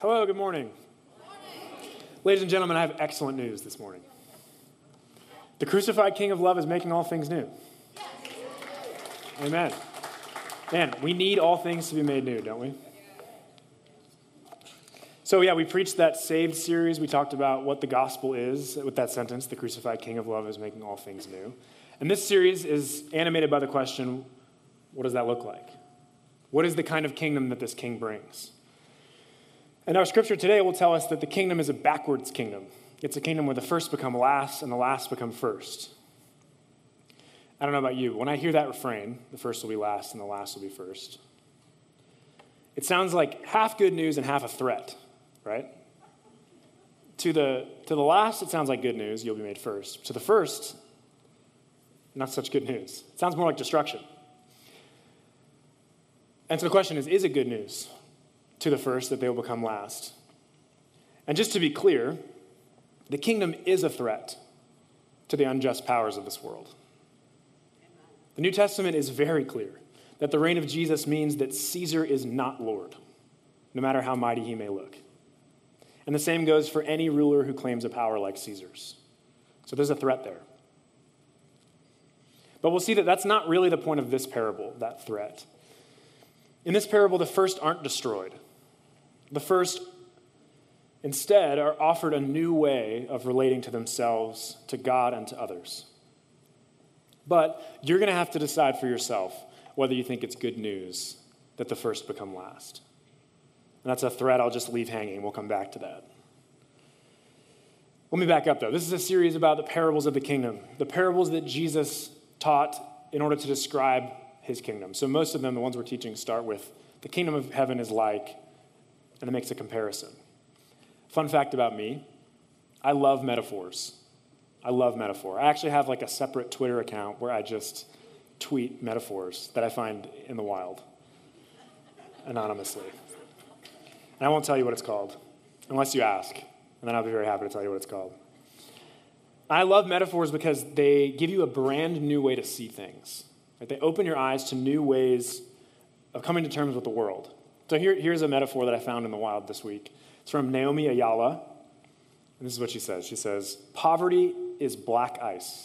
Hello, good morning. Ladies and gentlemen, I have excellent news this morning. The crucified King of Love is making all things new. Amen. Man, we need all things to be made new, don't we? So we preached that Saved series. We talked about what the gospel is with that sentence, the crucified King of Love is making all things new. And this series is animated by the question, what does that look like? What is the kind of kingdom that this king brings? And our scripture today will tell us that the kingdom is a backwards kingdom. It's a kingdom where the first become last and the last become first. I don't know about you. When I hear that refrain, the first will be last and the last will be first, it sounds like half good news and half a threat, right? To the last, it sounds like good news. You'll be made first. To the first, not such good news. It sounds more like destruction. And so the question is it good news to the first that they will become last? And just to be clear, the kingdom is a threat to the unjust powers of this world. The New Testament is very clear that the reign of Jesus means that Caesar is not Lord, no matter how mighty he may look. And the same goes for any ruler who claims a power like Caesar's. So there's a threat there. But we'll see that that's not really the point of this parable, that threat. In this parable, the first aren't destroyed. The first, instead, are offered a new way of relating to themselves, to God, and to others. But you're going to have to decide for yourself whether you think it's good news that the first become last. And that's a thread I'll just leave hanging. We'll come back to that. Let me back up, though. This is a series about the parables of the kingdom, the parables that Jesus taught in order to describe his kingdom. So most of them, the ones we're teaching, start with the kingdom of heaven is like, and it makes a comparison. Fun fact about me, I love metaphors. I love metaphor. I actually have like a separate Twitter account where I just tweet metaphors that I find in the wild, anonymously. And I won't tell you what it's called, unless you ask, and then I'll be very happy to tell you what it's called. I love metaphors because they give you a brand new way to see things. Right? They open your eyes to new ways of coming to terms with the world. So here's a metaphor that I found in the wild this week. It's from Naomi Ayala, and this is what she says. She says, poverty is black ice.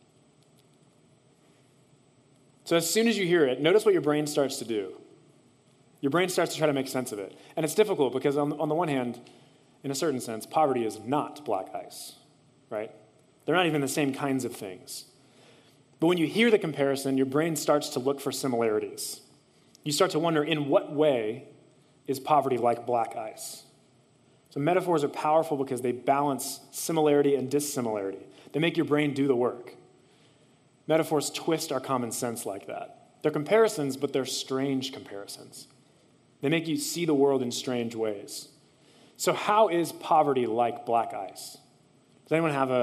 So as soon as you hear it, notice what your brain starts to do. Your brain starts to try to make sense of it. And it's difficult because on the one hand, in a certain sense, poverty is not black ice, right? They're not even the same kinds of things. But when you hear the comparison, your brain starts to look for similarities. You start to wonder, in what way is poverty like black ice? So metaphors are powerful because they balance similarity and dissimilarity. They make your brain do the work. Metaphors twist our common sense like that. They're comparisons, but they're strange comparisons. They make you see the world in strange ways. So how is poverty like black ice? Does anyone have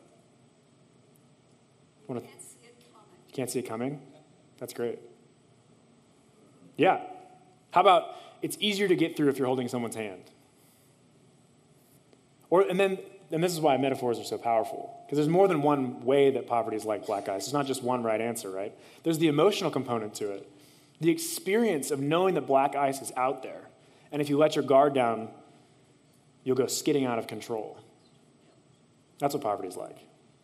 you can't see it coming? That's great. Yeah. How about it's easier to get through if you're holding someone's hand? And this is why metaphors are so powerful, because there's more than one way that poverty is like black ice. It's not just one right answer, right? There's the emotional component to it, the experience of knowing that black ice is out there, and if you let your guard down, you'll go skidding out of control. That's what poverty is like.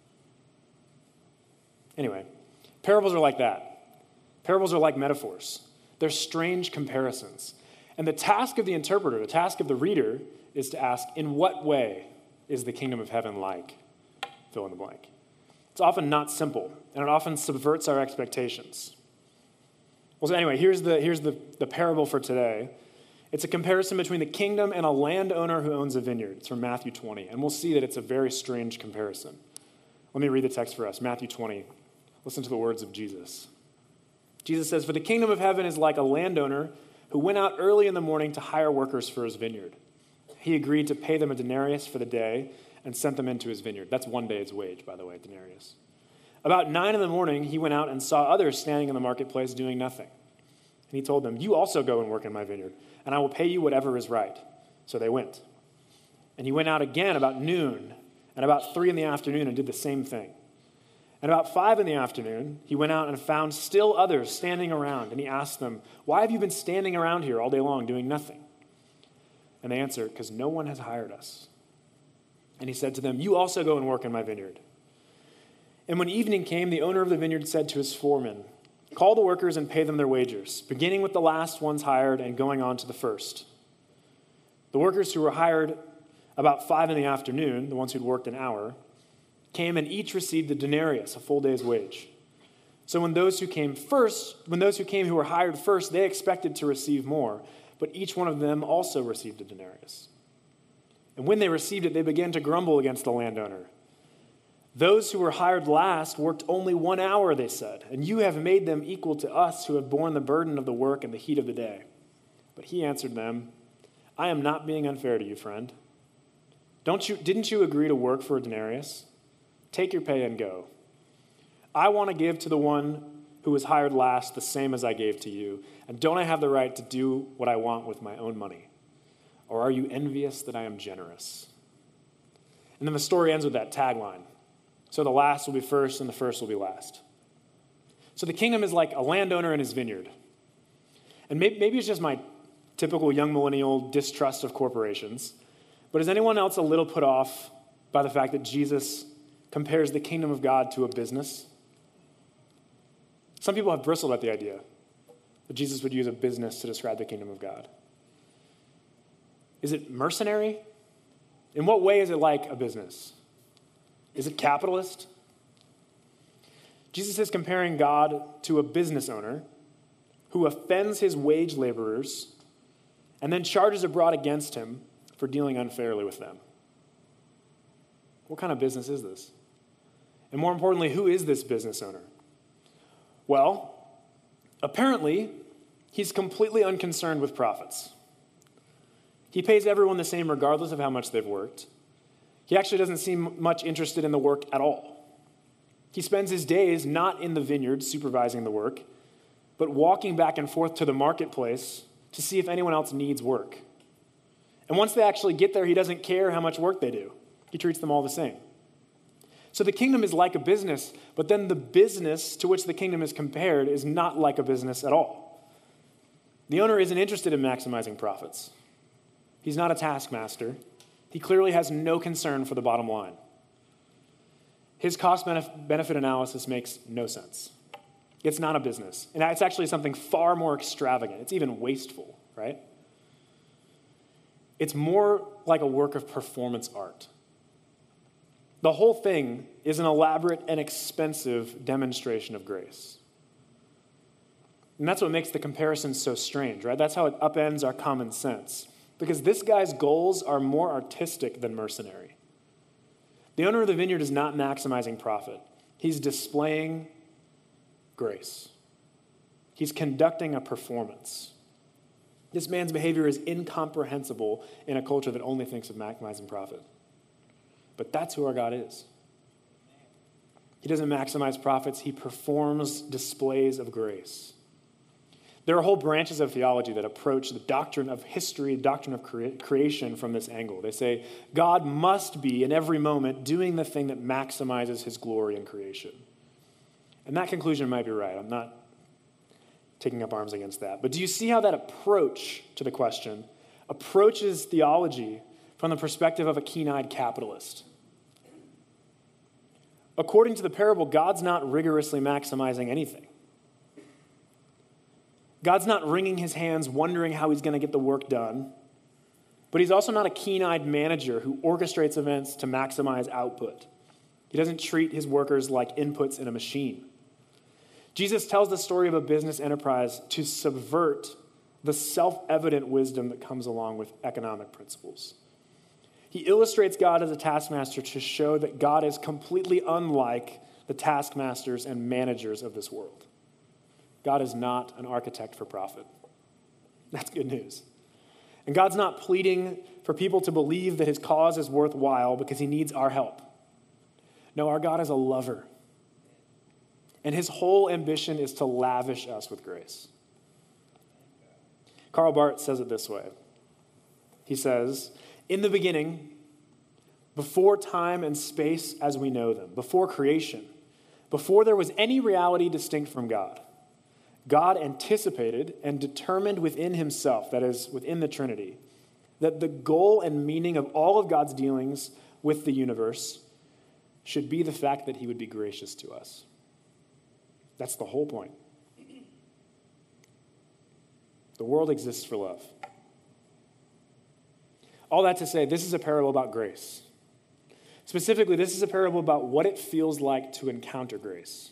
Anyway, parables are like that. Parables are like metaphors. They're strange comparisons. And the task of the interpreter, the task of the reader, is to ask, in what way is the kingdom of heaven like? Fill in the blank. It's often not simple, and it often subverts our expectations. Well, so anyway, here's the parable for today. It's a comparison between the kingdom and a landowner who owns a vineyard. It's from Matthew 20, and we'll see that it's a very strange comparison. Let me read the text for us. Matthew 20. Listen to the words of Jesus. Jesus says, "For the kingdom of heaven is like a landowner who went out early in the morning to hire workers for his vineyard. He agreed to pay them a denarius for the day and sent them into his vineyard." That's one day's wage, by the way, denarius. "About 9 a.m, he went out and saw others standing in the marketplace doing nothing. And he told them, 'You also go and work in my vineyard, and I will pay you whatever is right.' So they went. And he went out again about noon and about 3 p.m. and did the same thing. And about 5 p.m, he went out and found still others standing around. And he asked them, 'Why have you been standing around here all day long doing nothing?' And they answered, because no one has hired us. And he said to them, you also go and work in my vineyard. And when evening came, the owner of the vineyard said to his foreman, call the workers and pay them their wages, beginning with the last ones hired and going on to the first. The workers who were hired about 5 PM, the ones who'd worked an hour, came and each received a denarius, a full day's wage. So when those who came who were hired first, they expected to receive more, but each one of them also received a denarius. And when they received it, they began to grumble against the landowner. Those who were hired last worked only 1 hour, they said, and you have made them equal to us who have borne the burden of the work and the heat of the day. But he answered them, I am not being unfair to you, friend. Didn't you agree to work for a denarius? Take your pay and go. I want to give to the one who was hired last the same as I gave to you, and don't I have the right to do what I want with my own money? Or are you envious that I am generous? And then the story ends with that tagline. So the last will be first and the first will be last. So the kingdom is like a landowner in his vineyard. And maybe it's just my typical young millennial distrust of corporations, but is anyone else a little put off by the fact that Jesus compares the kingdom of God to a business? Some people have bristled at the idea that Jesus would use a business to describe the kingdom of God. Is it mercenary? In what way is it like a business? Is it capitalist? Jesus is comparing God to a business owner who offends his wage laborers and then charges are brought against him for dealing unfairly with them. What kind of business is this? And more importantly, who is this business owner? Well, apparently, he's completely unconcerned with profits. He pays everyone the same regardless of how much they've worked. He actually doesn't seem much interested in the work at all. He spends his days not in the vineyard supervising the work, but walking back and forth to the marketplace to see if anyone else needs work. And once they actually get there, he doesn't care how much work they do. He treats them all the same. So the kingdom is like a business, but then the business to which the kingdom is compared is not like a business at all. The owner isn't interested in maximizing profits. He's not a taskmaster. He clearly has no concern for the bottom line. His cost-benefit analysis makes no sense. It's not a business. And it's actually something far more extravagant. It's even wasteful, right? It's more like a work of performance art. The whole thing is an elaborate and expensive demonstration of grace. And that's what makes the comparison so strange, right? That's how it upends our common sense. Because this guy's goals are more artistic than mercenary. The owner of the vineyard is not maximizing profit. He's displaying grace. He's conducting a performance. This man's behavior is incomprehensible in a culture that only thinks of maximizing profit. But that's who our God is. He doesn't maximize profits. He performs displays of grace. There are whole branches of theology that approach the doctrine of history, doctrine of creation from this angle. They say God must be, in every moment, doing the thing that maximizes his glory in creation. And that conclusion might be right. I'm not taking up arms against that. But do you see how that approach to the question approaches theology from the perspective of a keen-eyed capitalist? According to the parable, God's not rigorously maximizing anything. God's not wringing his hands wondering how he's going to get the work done, but he's also not a keen-eyed manager who orchestrates events to maximize output. He doesn't treat his workers like inputs in a machine. Jesus tells the story of a business enterprise to subvert the self-evident wisdom that comes along with economic principles. He illustrates God as a taskmaster to show that God is completely unlike the taskmasters and managers of this world. God is not an architect for profit. That's good news. And God's not pleading for people to believe that his cause is worthwhile because he needs our help. No, our God is a lover. And his whole ambition is to lavish us with grace. Karl Barth says it this way. He says, in the beginning, before time and space as we know them, before creation, before there was any reality distinct from God, God anticipated and determined within himself, that is, within the Trinity, that the goal and meaning of all of God's dealings with the universe should be the fact that he would be gracious to us. That's the whole point. The world exists for love. All that to say, this is a parable about grace. Specifically, this is a parable about what it feels like to encounter grace.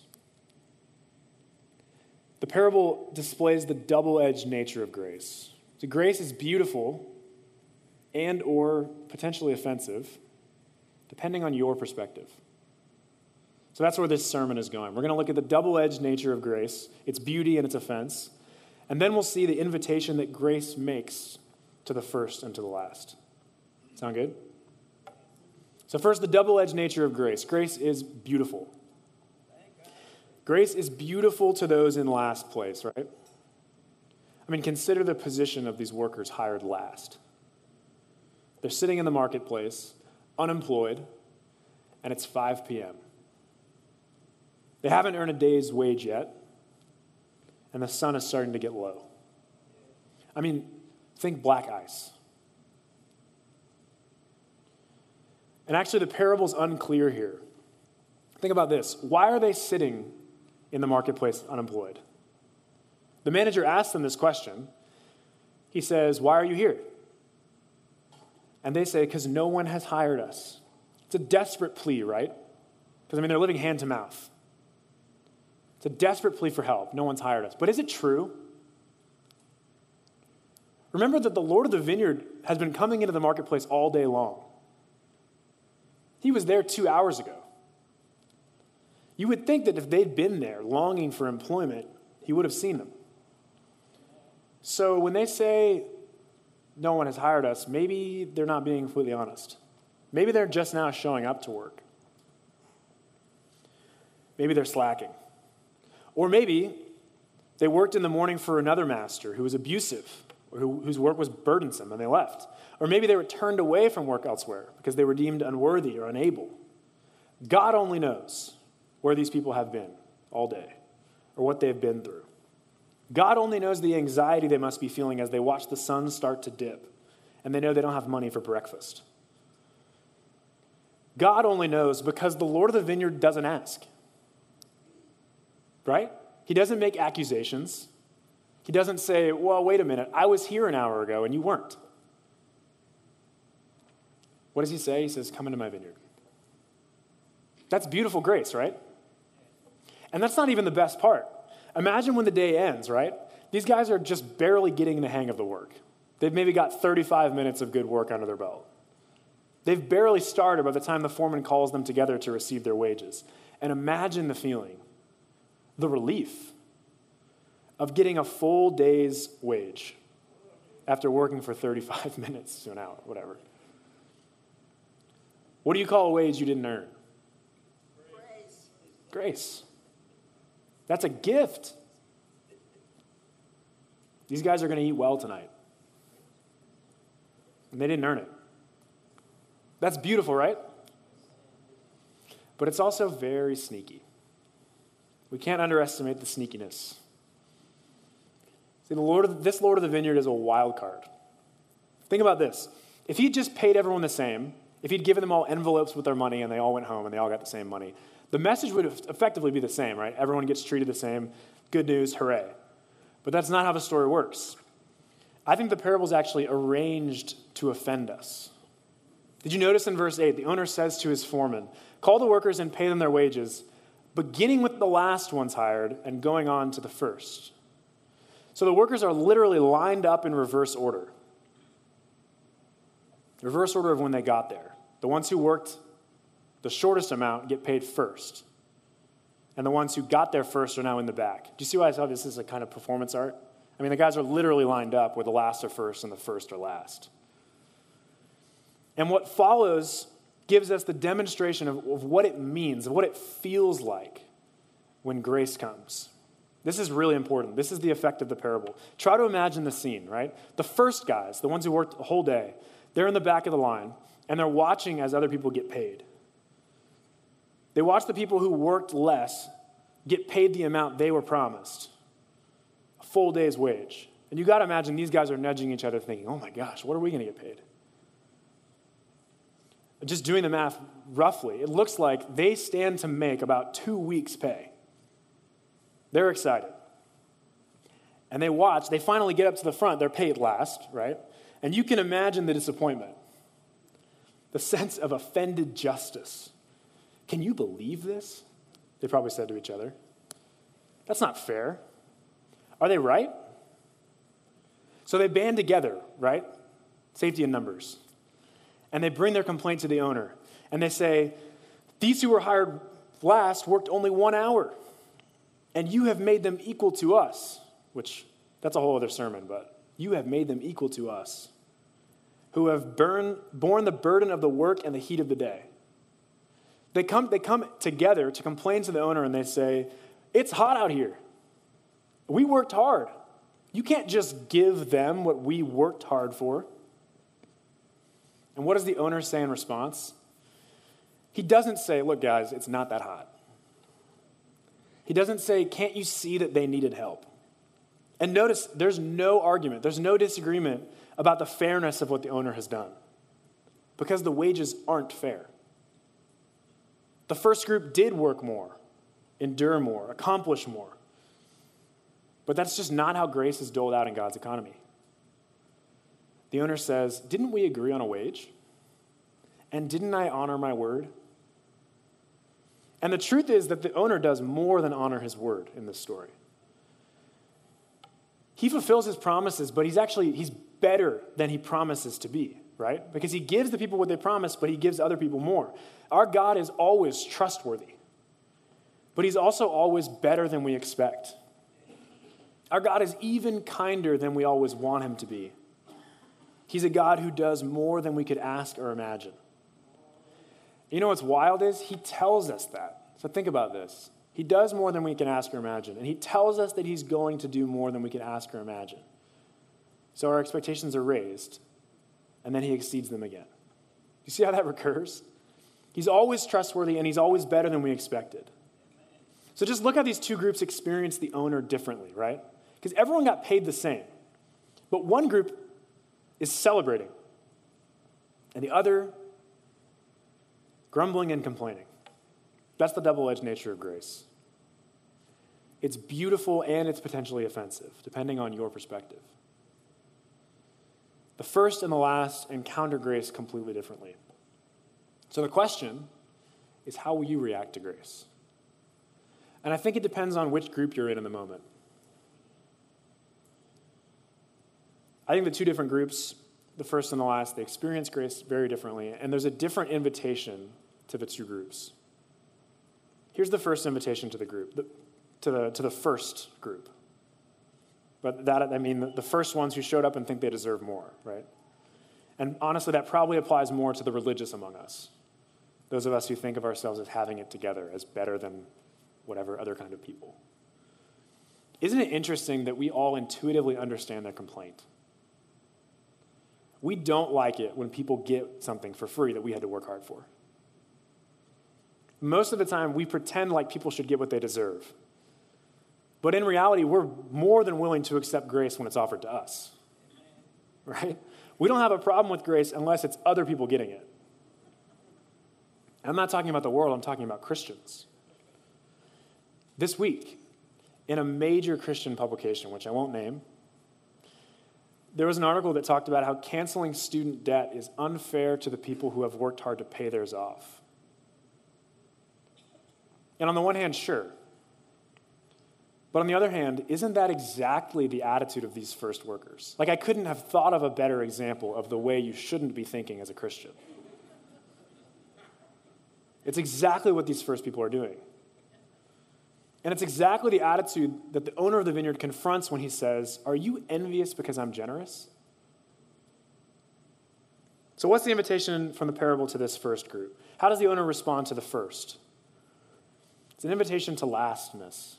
The parable displays the double-edged nature of grace. So grace is beautiful and or potentially offensive, depending on your perspective. So that's where this sermon is going. We're going to look at the double-edged nature of grace, its beauty and its offense, and then we'll see the invitation that grace makes to the first and to the last. Sound good? So first, the double-edged nature of grace. Grace is beautiful. Grace is beautiful to those in last place, right? I mean, consider the position of these workers hired last. They're sitting in the marketplace, unemployed, and it's 5 p.m. They haven't earned a day's wage yet, and the sun is starting to get low. I mean, think black ice. And actually, the parable's unclear here. Think about this. Why are they sitting in the marketplace unemployed? The manager asks them this question. He says, "Why are you here?" And they say, "Because no one has hired us." It's a desperate plea, right? Because, they're living hand to mouth. It's a desperate plea for help. No one's hired us. But is it true? Remember that the Lord of the vineyard has been coming into the marketplace all day long. He was there 2 hours ago. You would think that if they'd been there longing for employment, he would have seen them. So when they say, no one has hired us, maybe they're not being completely honest. Maybe they're just now showing up to work. Maybe they're slacking. Or maybe they worked in the morning for another master who was abusive, or whose work was burdensome, and they left. Or maybe they were turned away from work elsewhere because they were deemed unworthy or unable. God only knows where these people have been all day or what they've been through. God only knows the anxiety they must be feeling as they watch the sun start to dip and they know they don't have money for breakfast. God only knows because the Lord of the vineyard doesn't ask. Right? He doesn't make accusations. He doesn't say, well, wait a minute, I was here an hour ago and you weren't. What does he say? He says, come into my vineyard. That's beautiful grace, right? And that's not even the best part. Imagine when the day ends, right? These guys are just barely getting the hang of the work. They've maybe got 35 minutes of good work under their belt. They've barely started by the time the foreman calls them together to receive their wages. And imagine the feeling, the relief of getting a full day's wage after working for 35 minutes to an hour, whatever. What do you call a wage you didn't earn? Grace. That's a gift. These guys are going to eat well tonight. And they didn't earn it. That's beautiful, right? But it's also very sneaky. We can't underestimate the sneakiness. See, this Lord of the vineyard is a wild card. Think about this. If he'd just paid everyone the same, if he'd given them all envelopes with their money and they all went home and they all got the same money, the message would effectively be the same, right? Everyone gets treated the same. Good news, hooray. But that's not how the story works. I think the parable is actually arranged to offend us. Did you notice in verse 8, the owner says to his foreman, call the workers and pay them their wages, beginning with the last ones hired and going on to the first. So the workers are literally lined up in reverse order. Reverse order of when they got there. The ones who worked the shortest amount get paid first. And the ones who got there first are now in the back. Do you see why I thought this is a kind of performance art? I mean, the guys are literally lined up where the last are first and the first are last. And what follows gives us the demonstration of what it means, of what it feels like when grace comes. This is really important. This is the effect of the parable. Try to imagine the scene, right? The first guys, the ones who worked the whole day, they're in the back of the line, and they're watching as other people get paid. They watch the people who worked less get paid the amount they were promised, a full day's wage. And And you got to imagine these guys are nudging each other thinking, oh my gosh, what are we going to get paid? Just doing the math roughly, it looks like they stand to make about 2 weeks' pay. They're excited. And they watch. They finally get up to the front. They're paid last, right? And you can imagine the disappointment, the sense of offended justice. Can you believe this? They probably said to each other. That's not fair. Are they right? So they band together, right? Safety in numbers. And they bring their complaint to the owner. And they say, these who were hired last worked only 1 hour. And you have made them equal to us. Which, that's a whole other sermon, but you have made them equal to us, who have borne the burden of the work and the heat of the day. They come together to complain to the owner, and they say, it's hot out here. We worked hard. You can't just give them what we worked hard for. And what does the owner say in response? He doesn't say, look, guys, it's not that hot. He doesn't say, can't you see that they needed help? And notice, there's no argument, there's no disagreement about the fairness of what the owner has done, because the wages aren't fair. The first group did work more, endure more, accomplish more. But that's just not how grace is doled out in God's economy. The owner says, didn't we agree on a wage? And didn't I honor my word? And the truth is that the owner does more than honor his word in this story. He fulfills his promises, but he's better than he promises to be, right? Because he gives the people what they promise, but he gives other people more. Our God is always trustworthy, but he's also always better than we expect. Our God is even kinder than we always want him to be. He's a God who does more than we could ask or imagine. You know what's wild is he tells us that. So think about this. He does more than we can ask or imagine. And he tells us that he's going to do more than we can ask or imagine. So our expectations are raised, and then he exceeds them again. You see how that recurs? He's always trustworthy, and he's always better than we expected. So just look how these two groups experience the owner differently, right? Because everyone got paid the same. But one group is celebrating, and the other grumbling and complaining. That's the double-edged nature of grace. It's beautiful and it's potentially offensive, depending on your perspective. The first and the last encounter grace completely differently. So the question is, how will you react to grace? And I think it depends on which group you're in the moment. I think the two different groups, the first and the last, they experience grace very differently, and there's a different invitation to the two groups. Here's the first invitation to the group, to the first group. But the first ones who showed up and think they deserve more, right? And honestly, that probably applies more to the religious among us. Those of us who think of ourselves as having it together, as better than whatever other kind of people. Isn't it interesting that we all intuitively understand their complaint? We don't like it when people get something for free that we had to work hard for. Most of the time, we pretend like people should get what they deserve. But in reality, we're more than willing to accept grace when it's offered to us, right? We don't have a problem with grace unless it's other people getting it. I'm not talking about the world, I'm talking about Christians. This week, in a major Christian publication, which I won't name, there was an article that talked about how canceling student debt is unfair to the people who have worked hard to pay theirs off. And on the one hand, sure. But on the other hand, isn't that exactly the attitude of these first workers? Like, I couldn't have thought of a better example of the way you shouldn't be thinking as a Christian. It's exactly what these first people are doing. And it's exactly the attitude that the owner of the vineyard confronts when he says, "Are you envious because I'm generous?" So what's the invitation from the parable to this first group? How does the owner respond to the first? It's an invitation to lastness.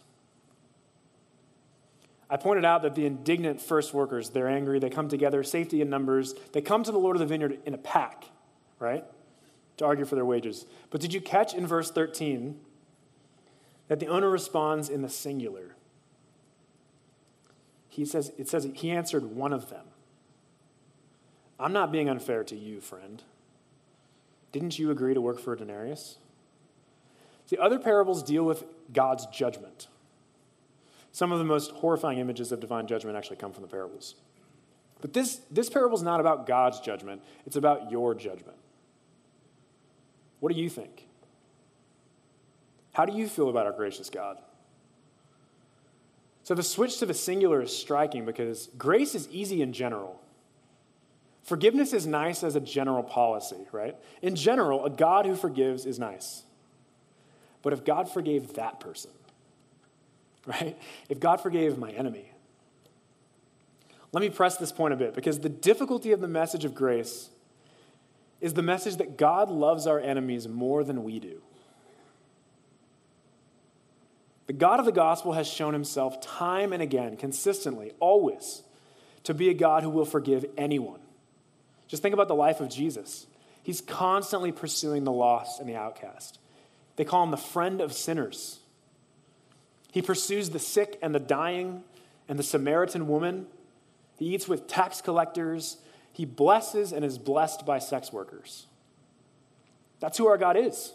I pointed out that the indignant first workers, they're angry, they come together, safety in numbers, they come to the Lord of the vineyard in a pack, right? To argue for their wages. But did you catch in verse 13 that the owner responds in the singular? it says he answered one of them. I'm not being unfair to you, friend. Didn't you agree to work for a denarius? See, other parables deal with God's judgment. Some of the most horrifying images of divine judgment actually come from the parables. But this parable is not about God's judgment. It's about your judgment. What do you think? How do you feel about our gracious God? So the switch to the singular is striking because grace is easy in general. Forgiveness is nice as a general policy, right? In general, a God who forgives is nice. But if God forgave that person, right? If God forgave my enemy, let me press this point a bit because the difficulty of the message of grace is the message that God loves our enemies more than we do. The God of the gospel has shown himself time and again, consistently, always, to be a God who will forgive anyone. Just think about the life of Jesus. He's constantly pursuing the lost and the outcast. They call him the friend of sinners. He pursues the sick and the dying and the Samaritan woman. He eats with tax collectors. He blesses and is blessed by sex workers. That's who our God is.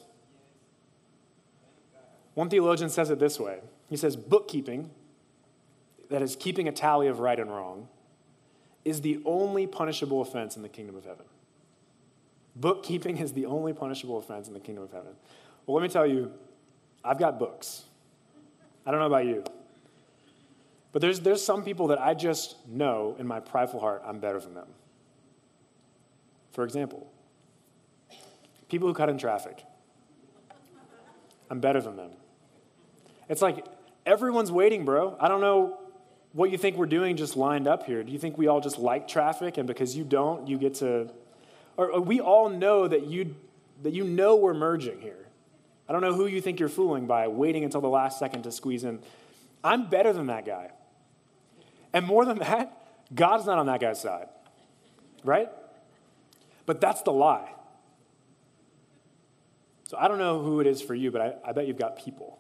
One theologian says it this way. He says, bookkeeping, that is keeping a tally of right and wrong, is the only punishable offense in the kingdom of heaven. Bookkeeping is the only punishable offense in the kingdom of heaven. Well, let me tell you, I've got books. I don't know about you. But there's some people that I just know in my prideful heart I'm better than them. For example, people who cut in traffic. I'm better than them. It's like everyone's waiting, bro. I don't know what you think we're doing just lined up here. Do you think we all just like traffic and because you don't, you get to... Or we all know that you know we're merging here. I don't know who you think you're fooling by waiting until the last second to squeeze in. I'm better than that guy. And more than that, God's not on that guy's side. Right? But that's the lie. So I don't know who it is for you, but I bet you've got people.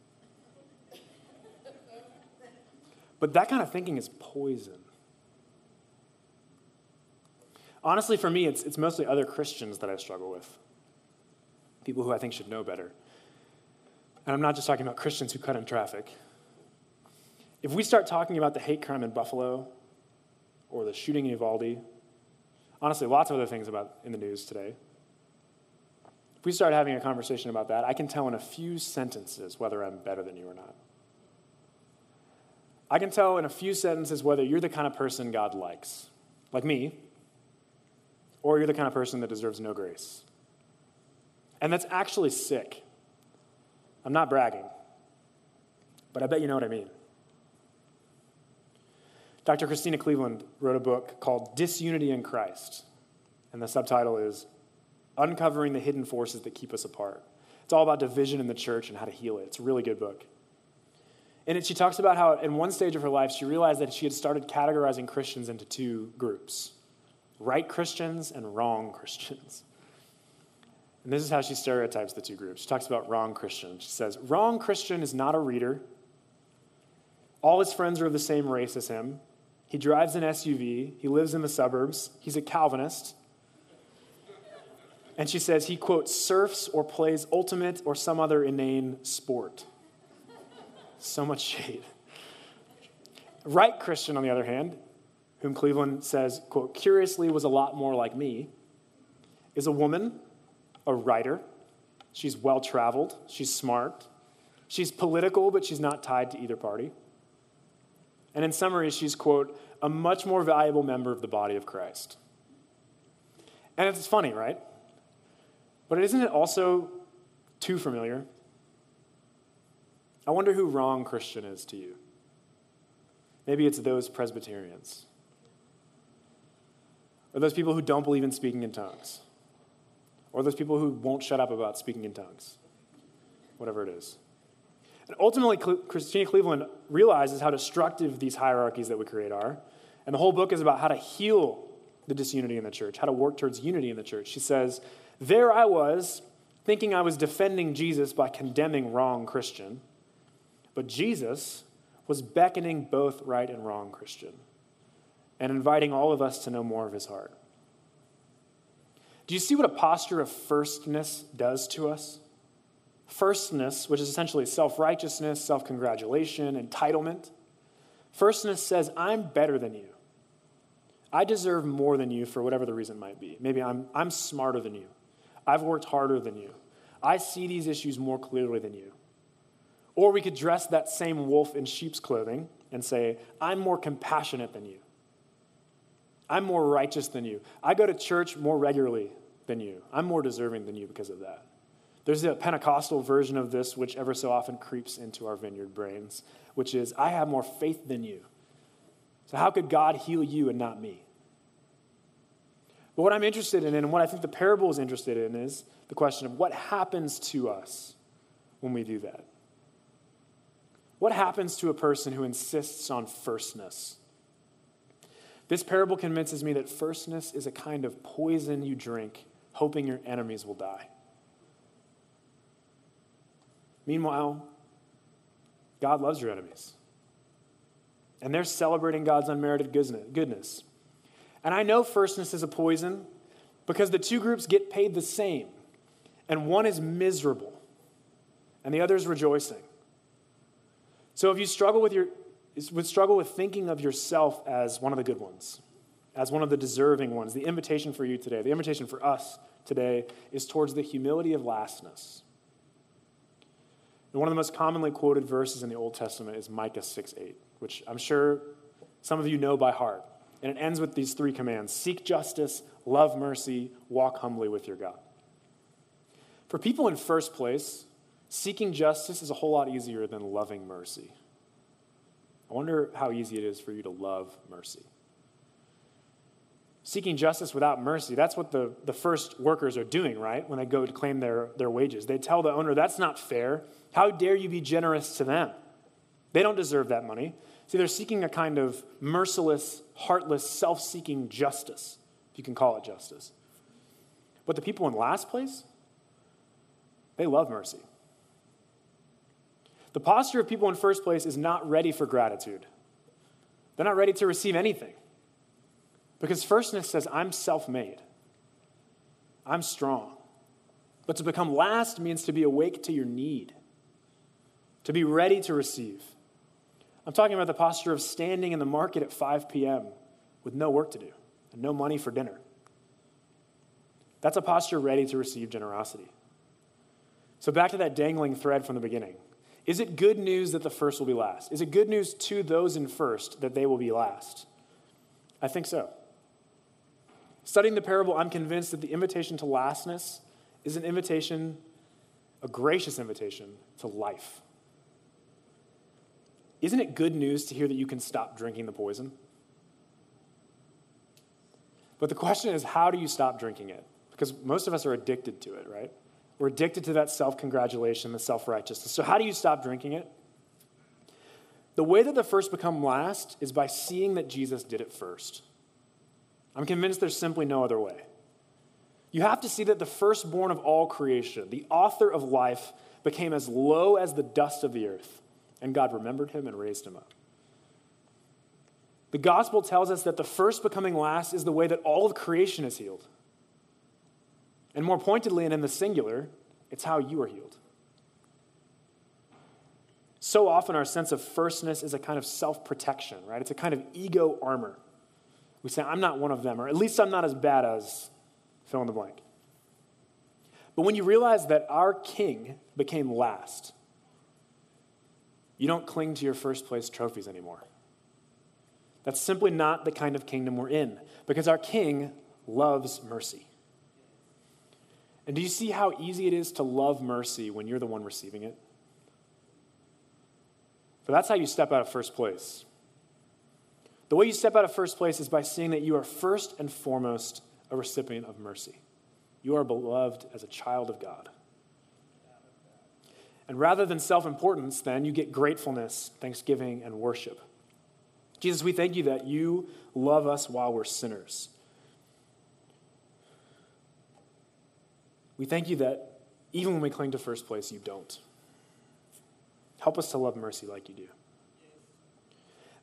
But that kind of thinking is poison. Honestly, for me, it's mostly other Christians that I struggle with. People who I think should know better. And I'm not just talking about Christians who cut in traffic. If we start talking about the hate crime in Buffalo or the shooting in Uvalde, honestly, lots of other things in the news today, if we start having a conversation about that, I can tell in a few sentences whether I'm better than you or not. I can tell in a few sentences whether you're the kind of person God likes, like me, or you're the kind of person that deserves no grace. And that's actually sick. I'm not bragging, but I bet you know what I mean. Dr. Christina Cleveland wrote a book called Disunity in Christ, and the subtitle is Uncovering the Hidden Forces That Keep Us Apart. It's all about division in the church and how to heal it. It's a really good book. In it, she talks about how in one stage of her life, she realized that she had started categorizing Christians into two groups, right Christians and wrong Christians. And this is how she stereotypes the two groups. She talks about wrong Christian. She says, wrong Christian is not a reader. All his friends are of the same race as him. He drives an SUV. He lives in the suburbs. He's a Calvinist. And she says he, quote, surfs or plays ultimate or some other inane sport. So much shade. Right Christian, on the other hand, whom Cleveland says, quote, curiously was a lot more like me, is a woman, a writer. She's well-traveled. She's smart. She's political, but she's not tied to either party. And in summary, she's, quote, a much more valuable member of the body of Christ. And it's funny, right? But isn't it also too familiar? I wonder who wrong Christian is to you. Maybe it's those Presbyterians. Or those people who don't believe in speaking in tongues. Or those people who won't shut up about speaking in tongues. Whatever it is. And ultimately, Christina Cleveland realizes how destructive these hierarchies that we create are. And the whole book is about how to heal the disunity in the church, how to work towards unity in the church. She says, there I was, thinking I was defending Jesus by condemning wrong Christian. But Jesus was beckoning both right and wrong Christian and inviting all of us to know more of his heart. Do you see what a posture of firstness does to us? Firstness, which is essentially self-righteousness, self-congratulation, entitlement. Firstness says, I'm better than you. I deserve more than you for whatever the reason might be. Maybe I'm smarter than you. I've worked harder than you. I see these issues more clearly than you. Or we could dress that same wolf in sheep's clothing and say, I'm more compassionate than you. I'm more righteous than you. I go to church more regularly than you. I'm more deserving than you because of that. There's a Pentecostal version of this, which ever so often creeps into our Vineyard brains, which is, I have more faith than you. So how could God heal you and not me? But what I'm interested in, and what I think the parable is interested in, is the question of what happens to us when we do that. What happens to a person who insists on firstness? This parable convinces me that firstness is a kind of poison you drink, hoping your enemies will die. Meanwhile, God loves your enemies. And they're celebrating God's unmerited goodness. And I know firstness is a poison because the two groups get paid the same. And one is miserable and the other is rejoicing. So if you struggle with thinking of yourself as one of the good ones, as one of the deserving ones, the invitation for you today, the invitation for us today is towards the humility of lastness. And one of the most commonly quoted verses in the Old Testament is Micah 6:8, which I'm sure some of you know by heart. And it ends with these three commands: seek justice, love mercy, walk humbly with your God. For people in first place, seeking justice is a whole lot easier than loving mercy. I wonder how easy it is for you to love mercy. Seeking justice without mercy, that's what the first workers are doing, right? When they go to claim their wages. They tell the owner, that's not fair. How dare you be generous to them? They don't deserve that money. See, they're seeking a kind of merciless, heartless, self-seeking justice, if you can call it justice. But the people in last place, they love mercy. The posture of people in first place is not ready for gratitude. They're not ready to receive anything. Because firstness says, I'm self-made. I'm strong. But to become last means to be awake to your need, to be ready to receive. I'm talking about the posture of standing in the market at 5 p.m. with no work to do and no money for dinner. That's a posture ready to receive generosity. So back to that dangling thread from the beginning. Is it good news that the first will be last? Is it good news to those in first that they will be last? I think so. Studying the parable, I'm convinced that the invitation to lastness is an invitation, a gracious invitation to life. Isn't it good news to hear that you can stop drinking the poison? But the question is, how do you stop drinking it? Because most of us are addicted to it, right? We're addicted to that self-congratulation, the self-righteousness. So how do you stop drinking it? The way that the first become last is by seeing that Jesus did it first. I'm convinced there's simply no other way. You have to see that the firstborn of all creation, the author of life, became as low as the dust of the earth, and God remembered him and raised him up. The gospel tells us that the first becoming last is the way that all of creation is healed. And more pointedly and in the singular, it's how you are healed. So often our sense of firstness is a kind of self-protection, right? It's a kind of ego armor. We say, I'm not one of them, or at least I'm not as bad as fill in the blank. But when you realize that our king became last, you don't cling to your first place trophies anymore. That's simply not the kind of kingdom we're in, because our king loves mercy. And do you see how easy it is to love mercy when you're the one receiving it? So that's how you step out of first place. The way you step out of first place is by seeing that you are first and foremost a recipient of mercy. You are beloved as a child of God. And rather than self-importance, then, you get gratefulness, thanksgiving, and worship. Jesus, we thank you that you love us while we're sinners. We thank you that even when we cling to first place, you don't. Help us to love mercy like you do.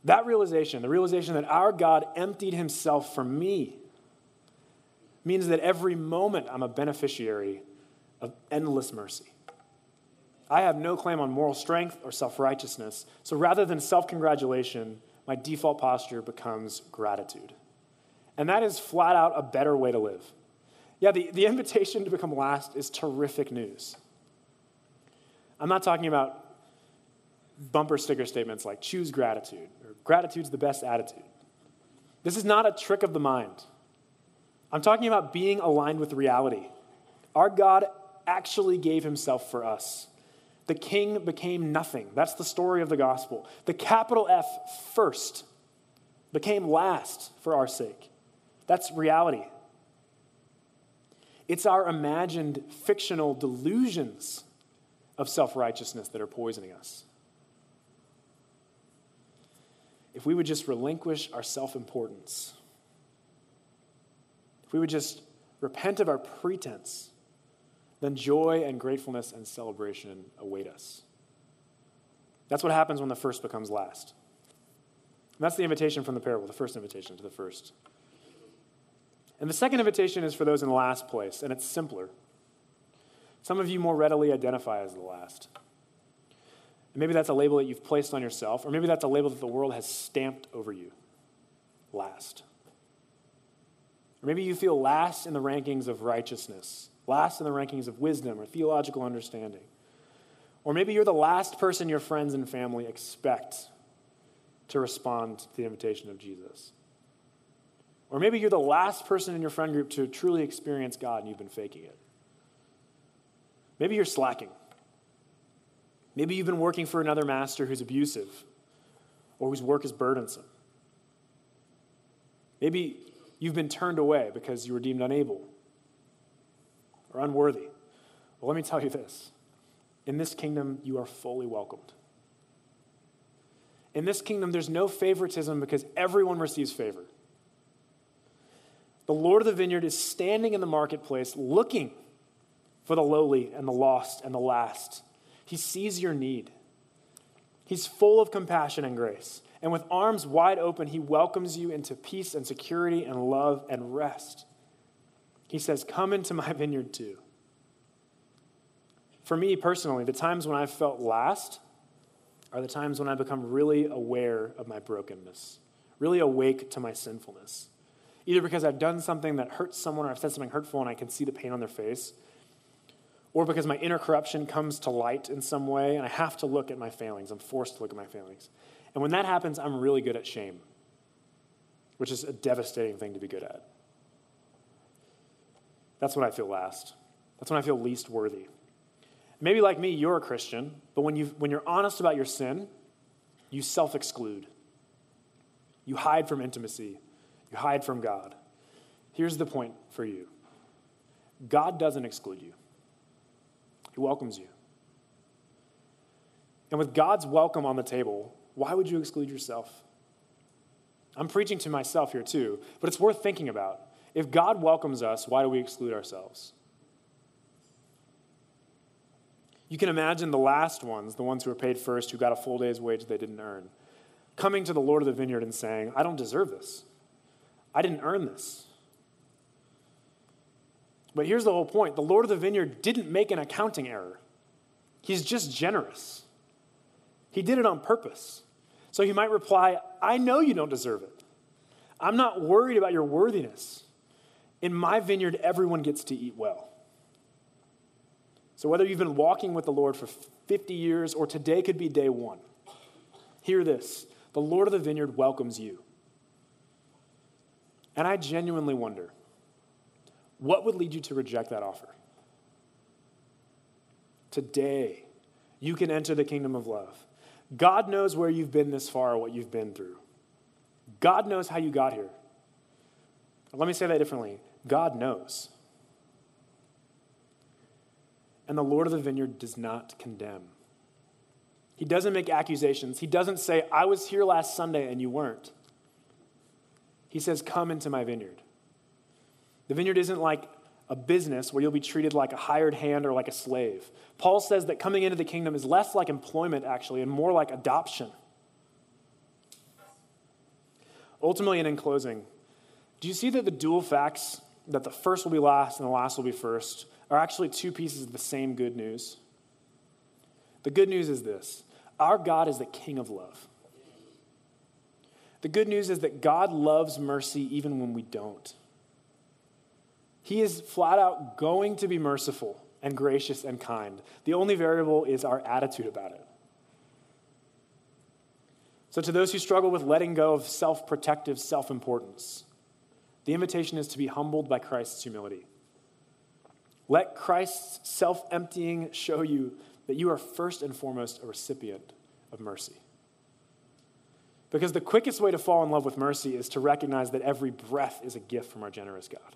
That realization, the realization that our God emptied himself for me, means that every moment I'm a beneficiary of endless mercy. I have no claim on moral strength or self-righteousness, so rather than self-congratulation, my default posture becomes gratitude. And that is flat out a better way to live. Yeah, the invitation to become last is terrific news. I'm not talking about bumper sticker statements like choose gratitude or gratitude's the best attitude. This is not a trick of the mind. I'm talking about being aligned with reality. Our God actually gave himself for us. The king became nothing. That's the story of the gospel. The capital F first became last for our sake. That's reality. It's our imagined fictional delusions of self-righteousness that are poisoning us. If we would just relinquish our self-importance, if we would just repent of our pretense, then joy and gratefulness and celebration await us. That's what happens when the first becomes last. And that's the invitation from the parable, the first invitation to the first. And the second invitation is for those in the last place, and it's simpler. Some of you more readily identify as the last. And maybe that's a label that you've placed on yourself, or maybe that's a label that the world has stamped over you. Last. Or maybe you feel last in the rankings of righteousness, last in the rankings of wisdom or theological understanding. Or maybe you're the last person your friends and family expect to respond to the invitation of Jesus. Or maybe you're the last person in your friend group to truly experience God and you've been faking it. Maybe you're slacking. Maybe you've been working for another master who's abusive or whose work is burdensome. Maybe you've been turned away because you were deemed unable or unworthy. Well, let me tell you this. In this kingdom, you are fully welcomed. In this kingdom, there's no favoritism because everyone receives favor. The Lord of the vineyard is standing in the marketplace looking for the lowly and the lost and the last. He sees your need. He's full of compassion and grace. And with arms wide open, he welcomes you into peace and security and love and rest. He says, come into my vineyard too. For me personally, the times when I've felt last are the times when I become really aware of my brokenness, really awake to my sinfulness. Either because I've done something that hurts someone or I've said something hurtful and I can see the pain on their face, or because my inner corruption comes to light in some way and I have to look at my failings. I'm forced to look at my failings. And when that happens, I'm really good at shame, which is a devastating thing to be good at. That's when I feel last. That's when I feel least worthy. Maybe like me, you're a Christian, but when you're honest about your sin, you self-exclude. You hide from intimacy. You hide from God. Here's the point for you. God doesn't exclude you. He welcomes you. And with God's welcome on the table, why would you exclude yourself? I'm preaching to myself here too, but it's worth thinking about. If God welcomes us, why do we exclude ourselves? You can imagine the last ones, the ones who were paid first, who got a full day's wage they didn't earn, coming to the Lord of the vineyard and saying, I don't deserve this. I didn't earn this. But here's the whole point. The Lord of the vineyard didn't make an accounting error. He's just generous. He did it on purpose. So he might reply, I know you don't deserve it. I'm not worried about your worthiness. In my vineyard, everyone gets to eat well. So whether you've been walking with the Lord for 50 years or today could be day one, hear this. The Lord of the vineyard welcomes you. And I genuinely wonder, what would lead you to reject that offer? Today, you can enter the kingdom of love. God knows where you've been this far or what you've been through. God knows how you got here. Let me say that differently. God knows. And the Lord of the vineyard does not condemn. He doesn't make accusations. He doesn't say, I was here last Sunday and you weren't. He says, come into my vineyard. The vineyard isn't like a business where you'll be treated like a hired hand or like a slave. Paul says that coming into the kingdom is less like employment, actually, and more like adoption. Ultimately, and in closing, do you see that the dual facts, that the first will be last and the last will be first, are actually two pieces of the same good news? The good news is this: our God is the King of love. The good news is that God loves mercy even when we don't. He is flat out going to be merciful and gracious and kind. The only variable is our attitude about it. So to those who struggle with letting go of self-protective self-importance, the invitation is to be humbled by Christ's humility. Let Christ's self-emptying show you that you are first and foremost a recipient of mercy. Because the quickest way to fall in love with mercy is to recognize that every breath is a gift from our generous God.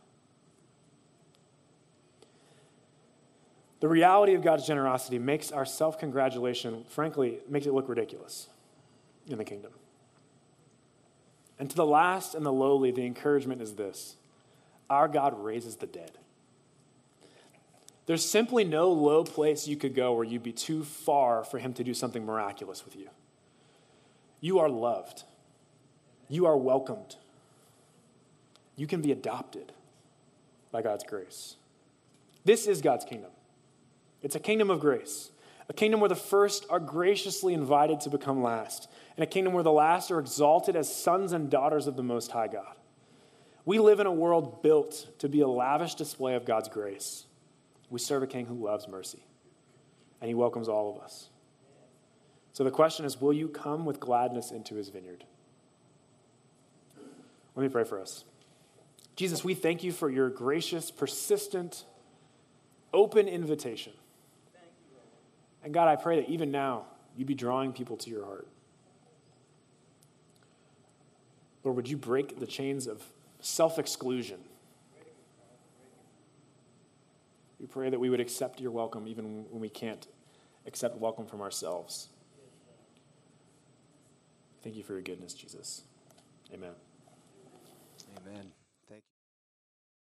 The reality of God's generosity makes our self-congratulation, frankly, makes it look ridiculous in the kingdom. And to the last and the lowly, the encouragement is this: our God raises the dead. There's simply no low place you could go where you'd be too far for him to do something miraculous with you. You are loved. You are welcomed. You can be adopted by God's grace. This is God's kingdom. It's a kingdom of grace, a kingdom where the first are graciously invited to become last, and a kingdom where the last are exalted as sons and daughters of the Most High God. We live in a world built to be a lavish display of God's grace. We serve a king who loves mercy, and he welcomes all of us. So the question is, will you come with gladness into his vineyard? Let me pray for us. Jesus, we thank you for your gracious, persistent, open invitation. And God, I pray that even now, you'd be drawing people to your heart. Lord, would you break the chains of self-exclusion? We pray that we would accept your welcome even when we can't accept welcome from ourselves. Thank you for your goodness, Jesus. Amen. Amen.